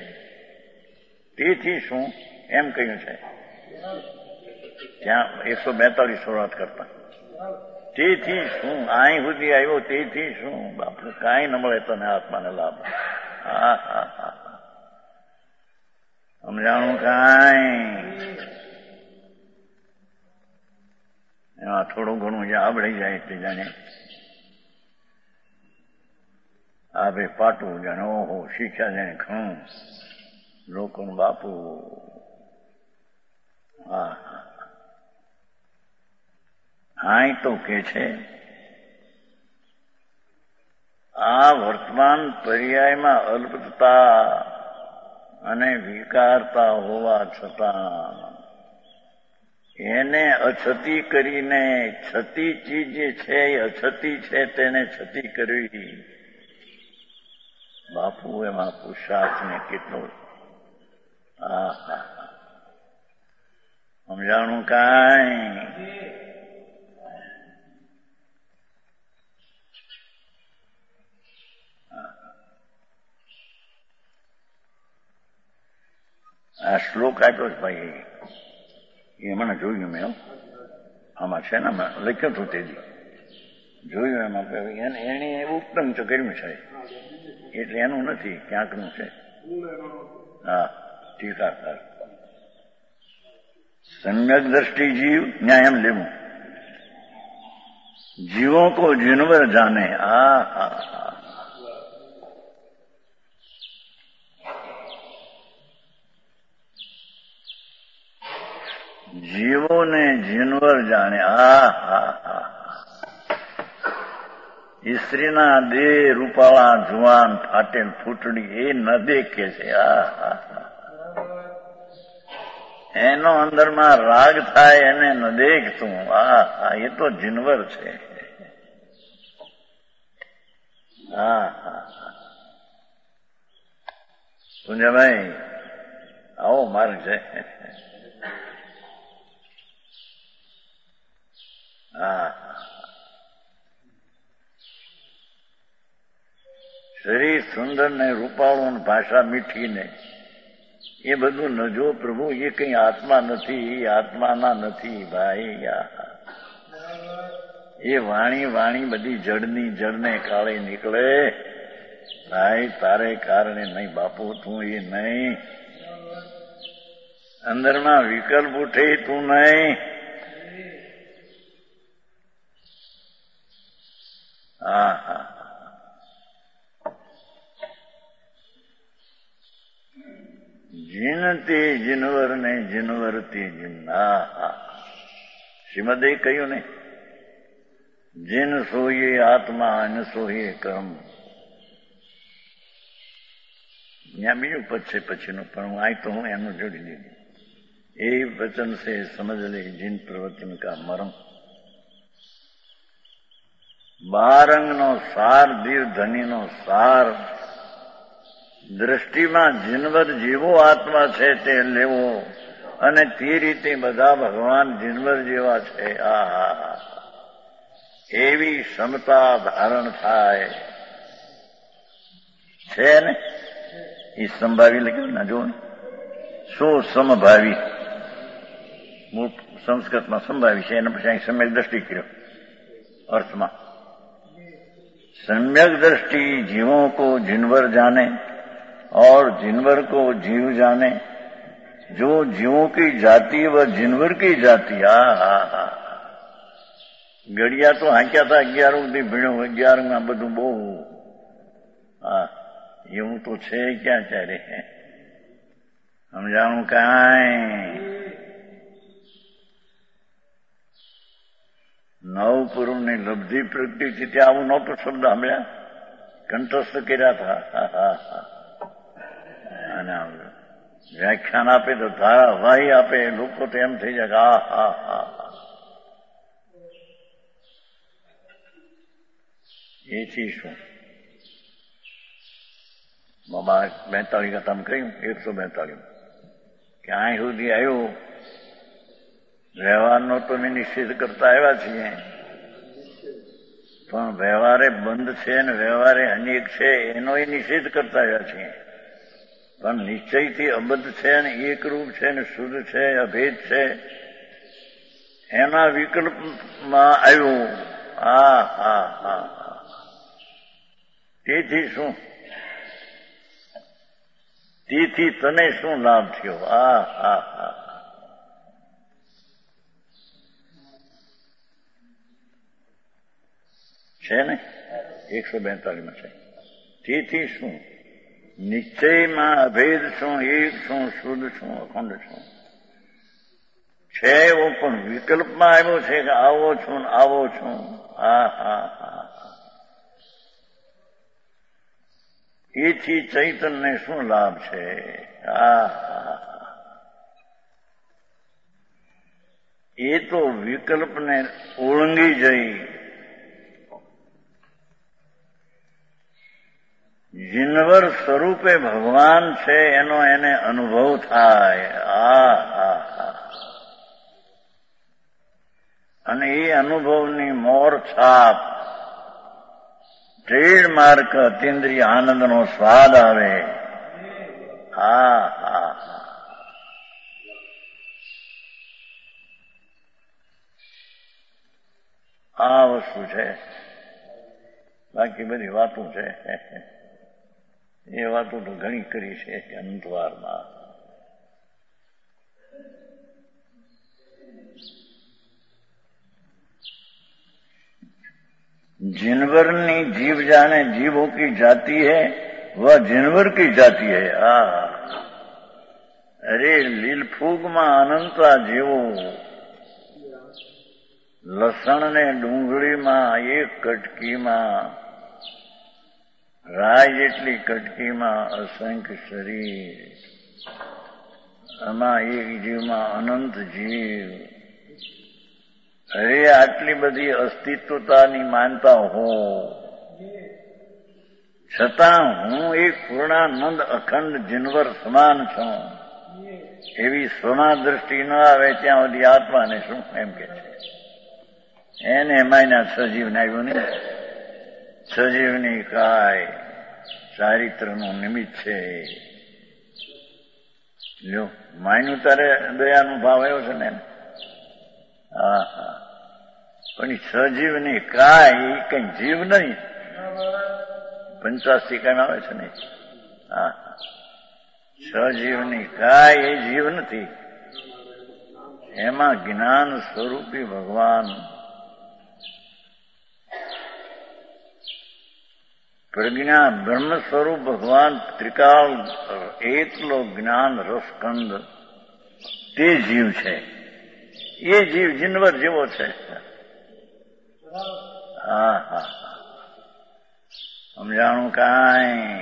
તેથી શું એમ કહ્યું છે ત્યાં 142 શરૂઆત કરતા. તેથી શું અહીં સુધી આવ્યો, તેથી શું આપણે કાંઈ ન મળે તને આત્માને લાભ. સમજાણું કાંઈ એમાં થોડું ઘણું જે આવડી જાય તે જાણે આ ભાઈ પાટું જાણે ઓહો શીખ્યા જાણે ઘણું લોકોનું બાપુ. હા તો કે છે આ વર્તમાન પર્યાયમાં અલ્પતા અને વિકારતા હોવા છતાં એને અછતી કરીને છતી ચીજ જે છે એ અછતી છે તેને છતી કરવી. બાપુ એમાં પુરુષાર્થને કેટલો સમજાણું કાંઈ. આ શ્લોક આપ્યો છે ભાઈ, એ મને જોયું મેં આમાં છે ને લખ્યું હતું તેથી જોયું એમાં એને ઉત્તમ તો કર્યું છે એટલે એનું નથી ક્યાંકનું છે. ટીકાકાર સમ્યક દ્રષ્ટિ જીવ ન્યાય એમ લેવું जीवों को जिनवर जाने. જીવોને જીનવર જાણે. સ્ત્રીના દેહ રૂપાળા જુવાન ફાટેલ ફૂટડી એ ન દેખે છે. એનો અંદરમાં રાગ થાય એને ન દેખતું. એ તો જીનવર છે. સુંજાભાઈ આવો માર્ગ છે. શરીર સુંદર ને રૂપાળું ને ભાષા મીઠી ને એ બધું ન જો પ્રભુ એ કઈ આત્મા નથી, આત્માના નથી ભાઈ. એ વાણી બધી જડની જડને કાળે નીકળે ભાઈ. તારે કારણે નહીં બાપુ, તું એ નહીં. અંદરમાં વિકલ્પ ઉઠે તું નહીં. જીન તે જીનવર ને જીનવર તે જીન. શ્રીમદે કહ્યું ને જીન સોઈએ આત્મા અને સોઈએ કર્મ. ત્યાં બીજું પદ છે પછીનું, પણ હું તો હું એનું જોડી દીધું. એ વચન સે સમજ લે જીન પ્રવચન કા મરમ. 12 અંગનો સાર દીર ધનીનો સાર દ્રષ્ટિમાં જીનવર જેવો આત્મા છે તે લેવો અને તે રીતે બધા ભગવાન જીનવર જેવા છે. એવી ક્ષમતા ધારણ થાય છે ને. એ સંભાવી લખ્યું ના જો સો સમભાવી સંસ્કૃતમાં સંભાવી છે. એના પછી અહીં સમ્યક દ્રષ્ટિ કર્યો અર્થમાં. सम्यक दृष्टि जीवों को जिनवर जाने और जिनवर को जीव जाने. जो जीवों की जाति व जिनवर की जाति. ઘડિયા તો હાંક્યા હતા 11 સુધી ભીણો 11 બધું બહુ હા એવું તો છે ક્યાં ચારે સમજાણું કાંઈ નવપુરુષની લબ્ધિ પ્રગતિ ત્યાં આવું નહોતો શબ્દ સાંભળ્યા કંઠસ્થ કર્યા હતા અને વ્યાખ્યાન આપે તો ધારાવાહી આપે લોકો તો એમ થઈ જાય કે હા એથી શું 42 का તમે કહ્યું 142 કે અહીં સુધી આવ્યું વ્યવહારનો તો મેં નિશ્ચિત કરતા આવ્યા છીએ પણ વ્યવહારે બંધ છે ને વ્યવહારે અનેક છે એનો નિષેધ કરતા આવ્યા છીએ પણ નિશ્ચયથી અબદ્ધ છે ને એકરૂપ છે ને શુદ્ધ છે અભેદ છે એના વિકલ્પમાં આવ્યું હા તેથી શું તેથી તને શું લાભ થયો હા છે ને 142 છે તેથી શું નિશ્ચયમાં અભેદ શું એક શું શુદ્ધ શું અખંડ શું છે એવો પણ વિકલ્પમાં આવ્યો છે કે આવો છું ને આવો છું હા એથી ચૈતન્યને શું લાભ છે એ તો વિકલ્પને ઓળંગી જઈ જીનવર સ્વરૂપે ભગવાન છે એનો એને અનુભવ થાય અને એ અનુભવની મોર છાપ ટ્રેડમાર્ક અતિન્દ્રિય આનંદનો સ્વાદ આવે આ વસ્તુ છે બાકી બધી વાતો છે એ વાતો તો ઘણી કરી છે અંતવારમાં जिनवरनी जीव जाने जीवों की जाती है वह जिनवर की जाती है अरे લીલફૂગમાં અનંતા જેવો લસણ ને ડુંગળીમાં એક કટકીમાં રાય જેટલી કટકીમાં અસંખ્ય શરીર આમાં એક જીવમાં અનંત જીવ અરે આટલી બધી અસ્તિત્વતાની માનતા હો છતાં હું એક પૂર્ણાનંદ અખંડ જીનવર સમાન છું એવી સ્વના દ્રષ્ટિ ન આવે ત્યાં સુધી આત્માને શું એમ કે છે એને એમાંયના સજીવને આવ્યું ને સજીવની કાય ચારિત્રનું નિમિત્ત છે લ્યો માયનું તારે દયાનો ભાવ આવ્યો છે ને પણ સજીવની કાય એ કઈ જીવ નહીં 85 કામ આવે છે ને સજીવની કાય એ જીવ નથી એમાં જ્ઞાન સ્વરૂપી ભગવાન પ્રજ્ઞા બ્રહ્મ સ્વરૂપ ભગવાન ત્રિકાળ એકલો જ્ઞાન રસકંદ તે જીવ છે એ જીવ જીનવર જેવો છે સમજાણું કાંઈ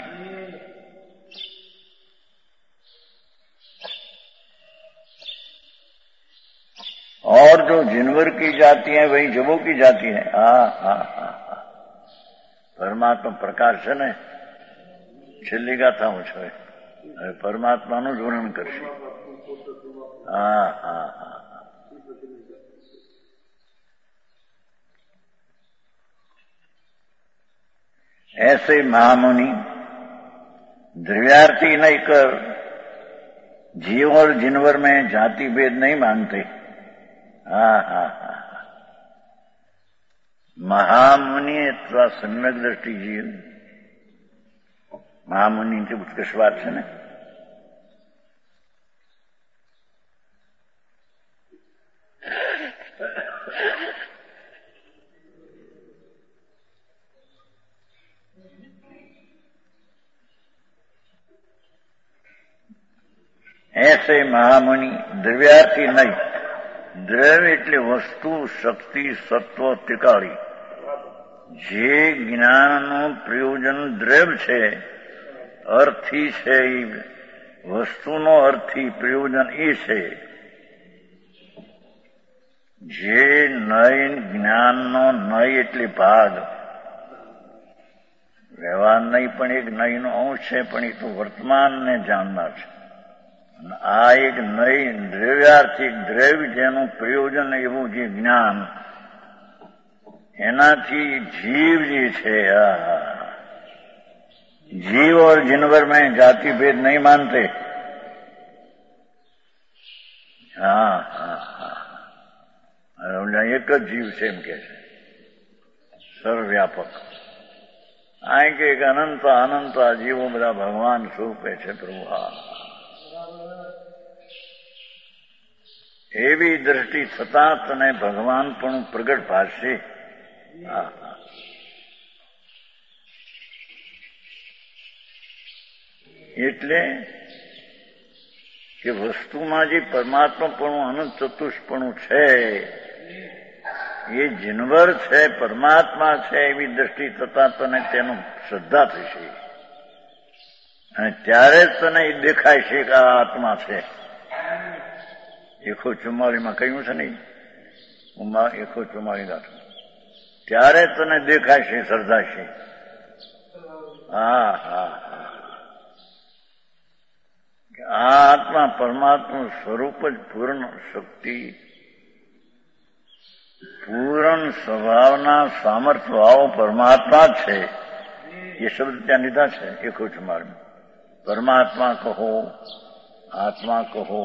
और जो जिनवर की जाती है वही जबों की जाती है પરમાત્મા પ્રકાશ છે ને છેલ્લી ગાથામાં છે હવે પરમાત્માનું જ વર્ણન કરશે ऐसे महामुनि द्रव्यार्थी नहीं कर जीव और जिनवर में जाति भेद नहीं मानते महामुनि अथवा सम्यक दृष्टि जीव महामुनि उत्कृष्ट बात है ने ऐसे महामुनि દ્રવ્યાર્થી નહીં. દ્રવ્ય એટલે વસ્તુ, શક્તિ, સત્વ, ત્રિકાળી. જે જ્ઞાનનું પ્રયોજન દ્રવ્ય છે, અર્થી છે, વસ્તુનો અર્થી પ્રયોજન એ છે. જે નય જ્ઞાનનો નય એટલે ભાગ, વ્યવહાર નહીં પણ એક નયનો અંશ છે, પણ એ તો વર્તમાનને જાણનાર છે. આ એક નય દ્રવ્યાર્થિક દ્રવ્ય જેનું પ્રયોજન એવું જે જ્ઞાન, એનાથી जीव जी છે जीव और जिनवर में जाति भेद नहीं मानते. हाँ हाँ हाँ, एक જ જીવ છે એમ કે છે, સર્વવ્યાપક. આ કે અનંત અનંત આ જીવો બધા ભગવાન સ્વરૂપે છે પ્રભુ. હા, એવી દ્રષ્ટિ થતા તને ભગવાન પણ પ્રગટ ભાષે. એટલે કે વસ્તુમાં જે પરમાત્માપણું અનંત ચતુષ્પણું છે એ જીનવર છે, પરમાત્મા છે, એવી દ્રષ્ટિ થતા તને તેનું શ્રદ્ધા થશે. અને ત્યારે જ તને એ દેખાય છે કે આ આત્મા છે. 144 કહ્યું છે નહીં, 144 ગાંઠ, ત્યારે તને દેખાય છે, સર્જાશે. હા હા હા, આ આત્મા પરમાત્માનું સ્વરૂપ જ પૂર્ણ શક્તિ, પૂર્ણ સ્વભાવના સામર્થ્ય ભાવો પરમાત્મા જ છે. એ શબ્દ ત્યાં લીધા છે 144. પરમાત્મા કહો, આત્મા કહો,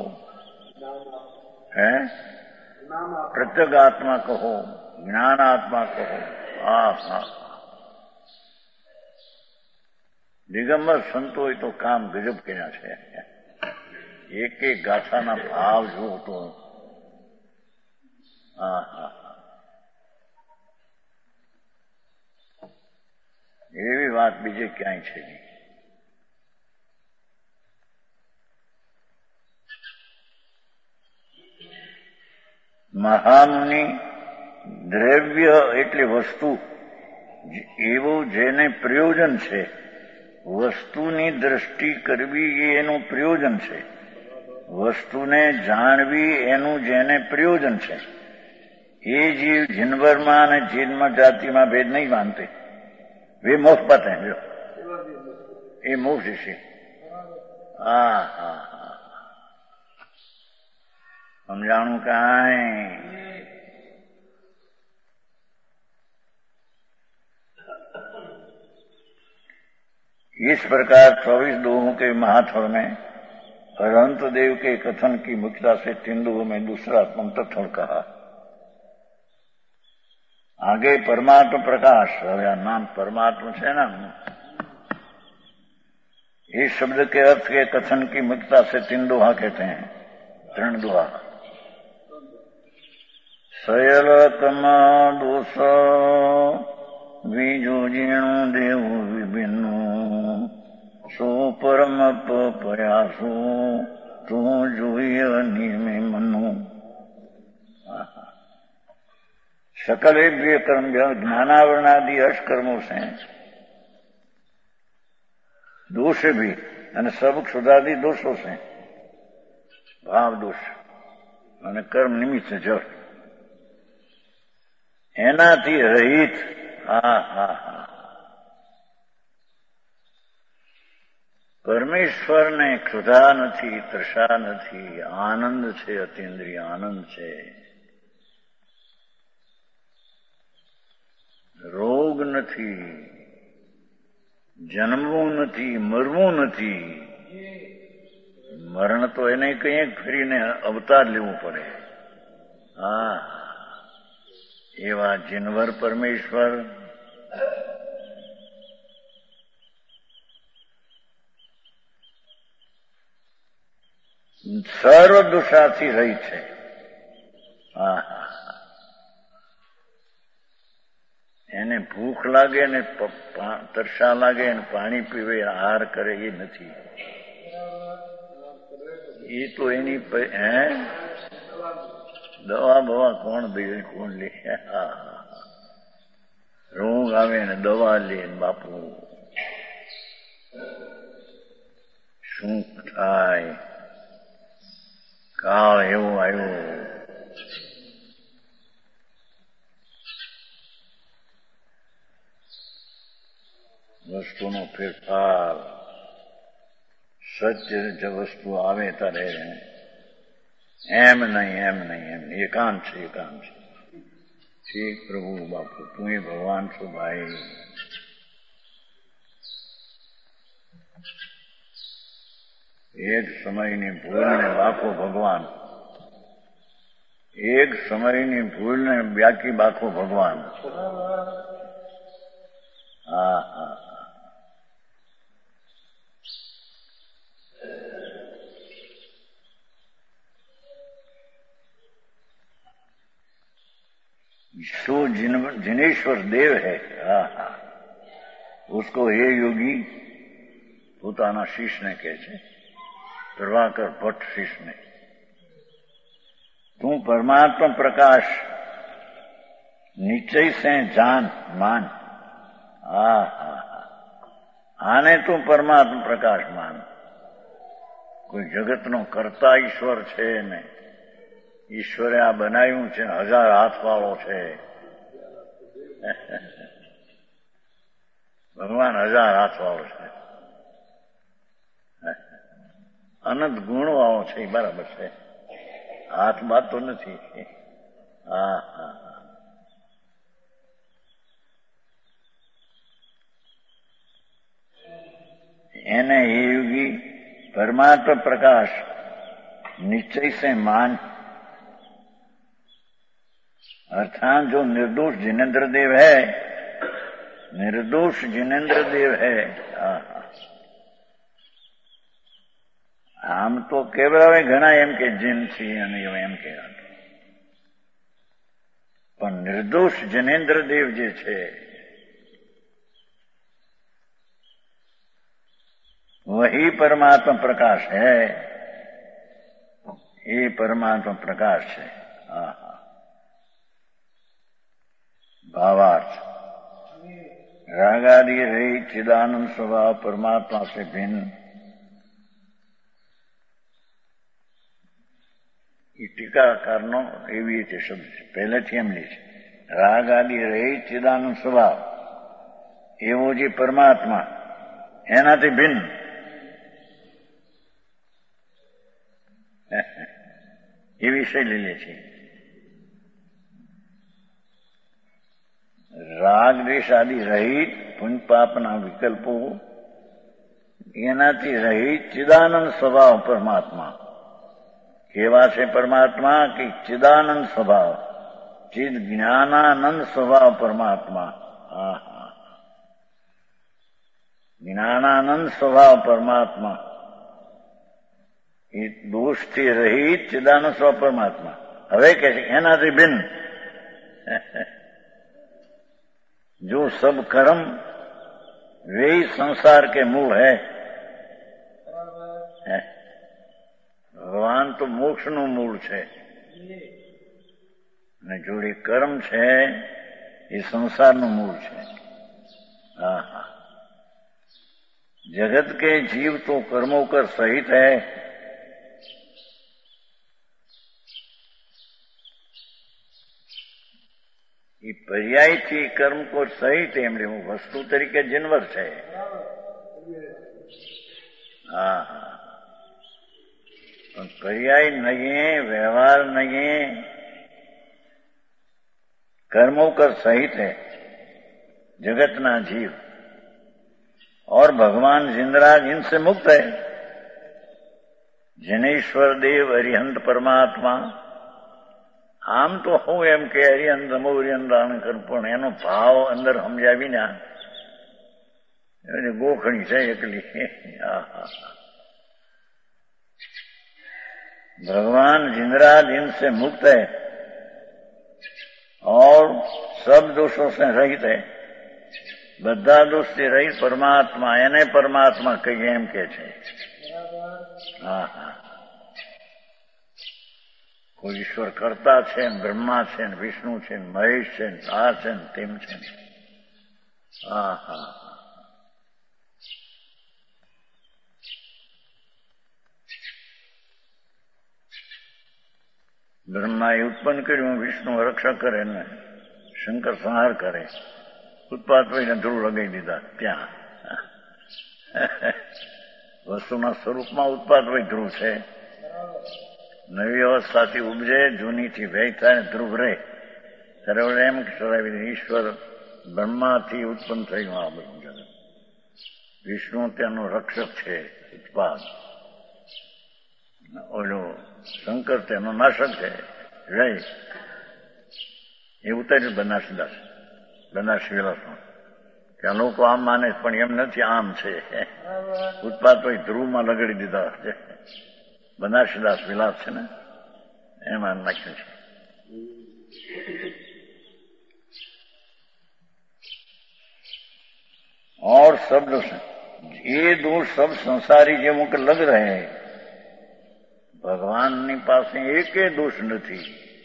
હે પ્રત્યેક આત્મા કહો, જ્ઞાન આત્મા કહો. હા હા, દિગંબર સંતોએ તો કામ ગજબ કર્યા છે. એક એક ગાથાના ભાવ જુઓ તો. હા હા, એવી વાત બીજે ક્યાંય છે નહીં. મહામુનિ દ્રવ્ય એટલે વસ્તુ, એવું જેને પ્રયોજન છે. વસ્તુની દ્રષ્ટિ કરવી એ એનું પ્રયોજન છે. વસ્તુને જાણવી એનું જેને પ્રયોજન છે. એ જીવ જીનવરમાં અને જીન્મ જાતિમાં ભેદ નહીં માનતે. वे मोक्ष पाते हैं जो, ये मोक्ष से. हाँ हाँ हाँ, समझाणु कहाँ है. इस प्रकार 24 दोहों के महात्म में अरहंत देव के कथन की मुख्यता से 3 दोहों में दूसरा मंत्र कहा. आगे परमात्मा प्रकाश, હવે આ નામ પરમાત્મા છે ને, इस शब्द के अर्थ के कथन की मुख्यता से 3 दोहा कहते हैं. 3 दोहा. सयल कमा दोष बीजो जीणु देव विभिन्नु सो परम प्रयासो तू जोई नियमे मनु. सकल इंद्रिय कर्म ज्ञानावरणादि अष्कर्मों से दोष भी અને सब क्षुदादि दोषों से, भाव दोष અને કર્મ નિમિત્ત જળ, એનાથી રહિત. હા હા હા, પરમેશ્વરને ક્ષુધા નથી, તૃષા નથી, આનંદ છે, અતિન્દ્રિય આનંદ છે. રોગ નથી, જન્મવું નથી, મરવું નથી. મરણ તો એને કંઈક ફરીને અવતાર લેવું પડે. હા, એવા જીનવર પરમેશ્વર સર્વ દુષાથી રહિત છે. હા, એને ભૂખ લાગે ને તરસા લાગે ને પાણી પીવે, આહાર કરે એ નથી. એ તો એની દવા બવા કોણ દે કોણ લે? રોગ આવે ને દવા લે બાપુ, શું થાય? કાળ એવો આવ્યો. વસ્તુનો ફેરફાર, સત્ય જે વસ્તુ આવે ત્યારે એમ નહીં, એકાંત છે. ઠીક પ્રભુ બાપુ, તું એ ભગવાન છો ભાઈ. એક સમયની ભૂલને બાકો ભગવાન, એક સમયની ભૂલને બાકી બાકો ભગવાન. હા. जो जिनेश्वर देव है, उसको हे योगी પોતાના શિષ્યને કહે છે, પ્રભાકર ભટ્ટ શિષ્યને, તું પરમાત્મા પ્રકાશ નિશ્ચય સે જાન માન. આને તું પરમાત્મા પ્રકાશ માન. કોઈ જગતનો કરતા ઈશ્વર છે ને, ઈશ્વરે આ બનાવ્યું છે, 1000 હાથવાળો છે. ભગવાન 1000 હાથવાળો છે, અનંત ગુણવાળો છે, બરાબર છે. હાથ બાત તો નથી. એને એ યુગી परमात्मा प्रकाश निश्चय से मान, अर्थात जो निर्दोष जिनेन्द्र देव है, निर्दोष जिनेन्द्र देव है. આમ તો કેવડાવે ઘણા એમ કે જીન છીએ અને એમ કે, પણ નિર્દોષ જનેન્દ્ર દેવ જે છે वही परमात्मा प्रकाश है. ये परमात्मा प्रकाश है. भावार्थ, रागादि रहित चिदानंद स्वभाव परमात्मा से भिन्न. ये टीकाकारનો એવી રીતે શબ્દ છે, પહેલેથી એમ લે છે. રાગ આદિ રહિત ચિદાનંદ સ્વભાવ એવો જે પરમાત્મા, એનાથી ભિન્ન એ વિષય લઈ લે છે. રાગ દ્વેષ આદિ રહિત પુણ્ય પાપના વિકલ્પો એનાથી રહિત ચિદાનંદ સ્વભાવ પરમાત્મા. કેવા છે પરમાત્મા? કે ચિદાનંદ સ્વભાવ, ચિદ જ્ઞાનાનંદ સ્વભાવ પરમાત્મા. જ્ઞાનાનંદ સ્વભાવ પરમાત્મા, એ દોષથી રહિત ચિદાનંદ સ્વભાવ પરમાત્મા. હવે કે છે એનાથી ભિન્ન. जो सब कर्म वे ही संसार के मूल है. ભગવાન તો મોક્ષનું મૂળ છે, અને જોડે કર્મ છે એ સંસારનું મૂળ છે. जगत के जीव तो कर्मों कर सहित है. એ પર્યાયથી કર્મ કો સહિત એમ લેવું, વસ્તુ તરીકે જીનવર છે. પણ પર્યાય નહીં, વ્યવહાર નહીં, कर्मों कर सहित है जगतना जीव. और भगवान जिनराज इनसे मुक्त है. जिनेश्वर देव अरिहंत परमात्मा. આમ તો હું એમ કે હરિહંત અમોરિયન રાણકર, પણ એનો ભાવ અંદર સમજ્યા વિના એની ગોખણી છે એકલી. भगवान जिनराज इनसे मुक्त है और सब दोषों से रहित है. બધા દોષથી રહિત પરમાત્મા, એને પરમાત્મા કહીએ એમ કે છે. કોઈ ઈશ્વર કરતા છે, બ્રહ્મા છે, વિષ્ણુ છે, મહેશ છે, આ છે, તેમ છે. હા હા, બ્રહ્માએ ઉત્પન્ન કર્યું, વિષ્ણુ રક્ષા કરે ને શંકર સંહાર કરે. ઉત્પાદ વહીને ધ્રુવ લગાવી દીધા ત્યાં. વસ્તુના સ્વરૂપમાં ઉત્પાદ વહી ધ્રુવ છે. નવી અવસ્થાથી ઉપજે, જૂનીથી વ્યય થાય, ધ્રુવ રહે. ત્યારે એમ કરાવી ઈશ્વર બ્રહ્માથી ઉત્પન્ન થયું આ બધું જગત. વિષ્ણુ તેનો રક્ષક છે, ઉત્પાદ. ઓલો શંકર તેનો નાશક છે, વ્યય. એ ઉતાર્યું બનાસદાસ, બનાસ વિલાસમાં. કે આ લોકો આમ માને પણ એમ નથી, આમ છે. ઉત્પાદ તો ધ્રુવમાં લગાડી દીધા છે. બનાસદાસ વિલાસ છે ને, એમાં નાખ્યું છે. और सब ये दोष सब संसारी जीवों के लग रहे हैं. ભગવાનની પાસે એકે દોષ નથી.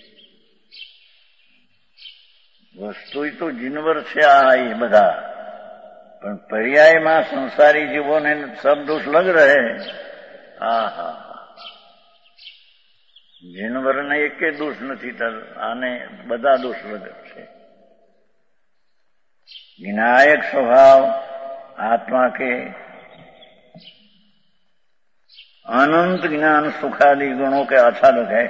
વસ્તુ તો જીનવર છે આ એ બધા, પણ પર્યાયમાં સંસારી જીવોને સબ દોષ લગ રહે. હા હા, જીનવરને એકે દોષ નથી, આને બધા દોષ લગ છે. विनायक स्वभाव आत्मा के अनंत ज्ञान सुखादि गुणों के आच्छादक है.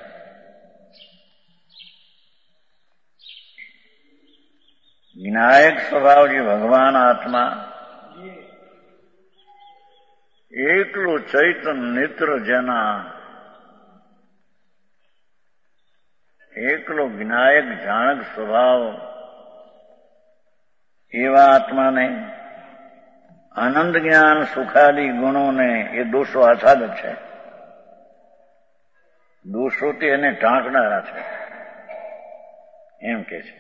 विनायक स्वभाव जी भगवान आत्मा एकलो चैतन्य नेत्र जना, एकलो विनायक जाणक स्वभाव એવા આત્માને અનંત જ્ઞાન સુખાદી ગુણોને એ દોષો આચ્છાદક છે. દોષોથી એને ઢાંકનારા છે, એમ કે છે.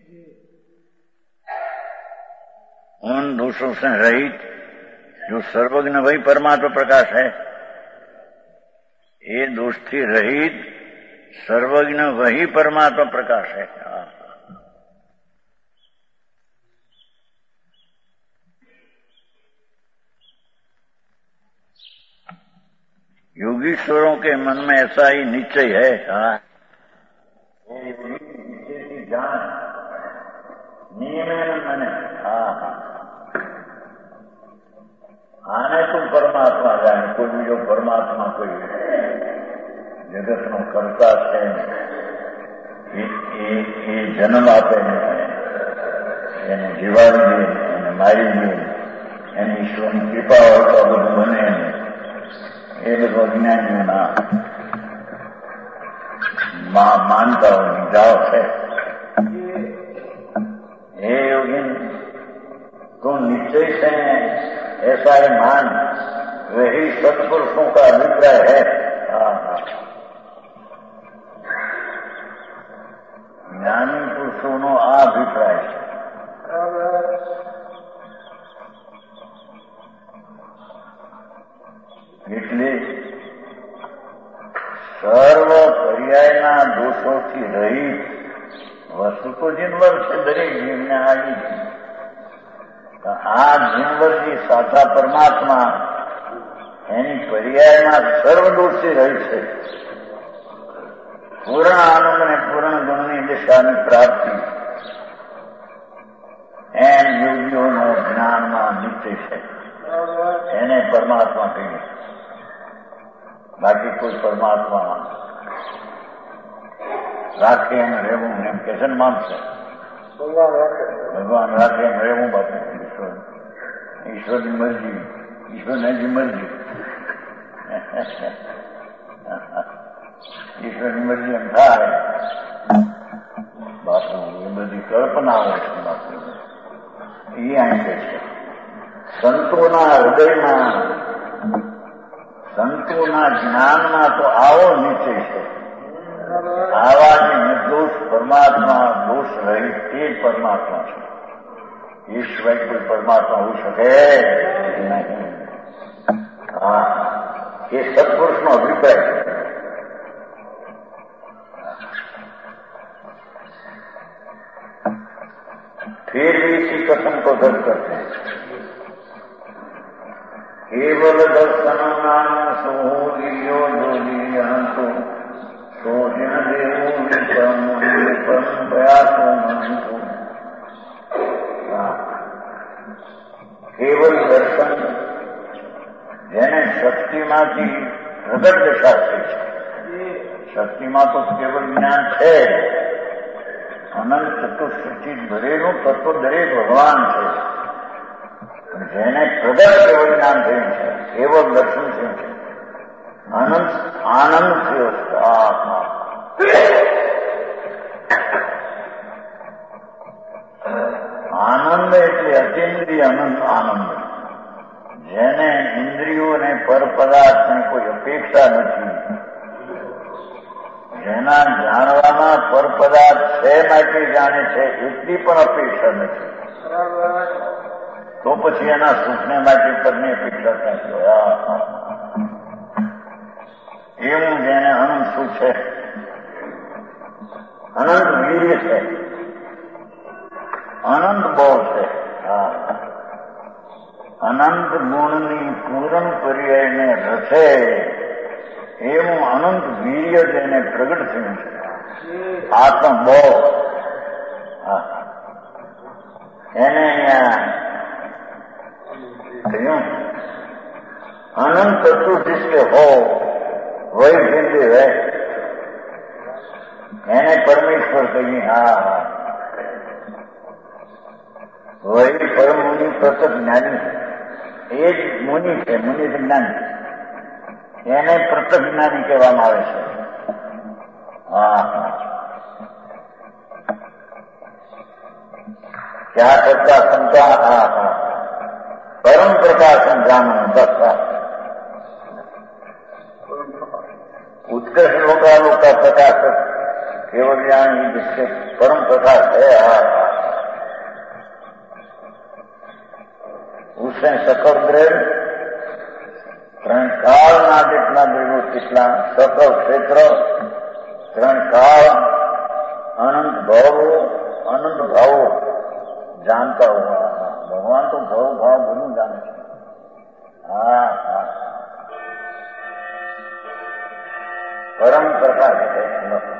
उन दोषों से रहित जो सर्वज्ञ वही परमात्मा प्रकाश है. ये दोष थी रहित सर्वज्ञ वही परमात्मा प्रकाश है. योगीश्वरों के मन में ऐसा ही निश्चय है. हाँ, जान नियम मैंने आने तुम परमात्मा जाने, कोई बीजो परमात्मा कोई जगत नो करता है, ये जन्म आपे એને જીવાડી દે, એને મારી દે, એની ઈશ્વરની કૃપા હોય તો બધું બને. એ બધું અજ્ઞાનીઓના માનતાઓની જાઓ છે. हे योगी, तुम निश्चय से ऐसा ही मान, वही सत्पुरुषों का अभिप्राय है. ज्ञानी पुरुषों आ अभिप्राय है. એટલે સર્વ પર્યાયના દોષોથી રહિત વસ્તુ તો જીનવર છે, દરેક જીવને આવી. આ જીનવરજી સાચા પરમાત્મા એની પર્યાયમાં સર્વ દોષથી રહી છે. પૂર્ણ આનંદ અને પૂર્ણ ગુણની દિશાની પ્રાપ્તિ એમ યોગીઓનો જ્ઞાનમાં નિશ્ચય છે. એને પરમાત્મા કહીએ. બાકી કોઈ પરમાત્મા રાખે એમ રહેવું એમ કે છે ને માનશે. ભગવાન રાખે એમ રહેવું, બાકી ઈશ્વરની મરજી, ઈશ્વરની મરજી, ઈશ્વરની મરજી એમ થાય. બાપુ એ બધી કલ્પનાઓ છે. બાપુ એ અહીં કે છે સંતોના હૃદયમાં, સંતોના જ્ઞાનમાં તો આવો નિશ્ચય છે. આવા જે નિર્દોષ પરમાત્મા, દોષ રહિત તે પરમાત્મા છે. એ સિવાય કોઈ પરમાત્મા હોઈ શકે નહીં. હા, એ સત્પુરુષનો અભિપ્રાય છે. फिर भी इसी कथन को दर्ज करते हैं। केवल दर्शन नाम सोलियो जोलियांतो सोजिन देवो परम प्रयासो मानतो। केवल दर्शन જેને શક્તિમાંથી પ્રગટ દશા થઈ છે, શક્તિમાં તો કેવળ જ્ઞાન છે, અનંત ચતુષ્ટિ ભરેલું તત્વ દરેક ભગવાન છે, જેને પ્રગટ કેવળ જ્ઞાન થયું છે, કેવળ દર્શન થયું છે, અનંત આનંદ થયો છે। આનંદ એટલે અતિન્દ્રિય અનંત આનંદ, જેને ઇન્દ્રિયોને પર પદાર્થની કોઈ અપેક્ષા નથી, જેના જાણવામાં પર પદાર્થ છે માટે જાણે છે એટલી પણ અપેક્ષા નથી, તો પછી એના સુખને માટે પદની અપેક્ષા ક્યાંથી હોય? એવું જેને અનંત સુખ છે, અનંત વીર્ય છે, અનંત બળ છે, અનંત ગુણની પૂરણ પર્યાયને રચે એવું અનંત વીર્ય જેને પ્રગટ થયું છે, આત્મબળ, એને અહીંયા કહ્યું અનંત તત્વ जिसके हो वही जिंदे है, એને પરમેશ્વર કહીએ। વહી પરમ મુનિ પ્રત જ્ઞાની, એ જ મુનિ છે, મુનિ જ્ઞાની, એને પ્રત જ્ઞાની કહેવામાં આવે છે। ક્યાં કરતા સંતા પરમ પ્રકાશન જાણવું, બસ उत्कृष्ट लोकालों का प्रकाशक केवल ज्ञान ही जिसके परम प्रकाश है, उसने सकल द्रव्य ત્રણ કાળના જેટલા દ્રવ્યો કેટલા સકલ ક્ષેત્ર, ત્રણ કાળ, અનંત ભાવો, અનંત ભાવો જાણતા हुआ। ભગવાન તો ભવ ભાવ બધું જાણે છે। પરમ પ્રકાશ છે।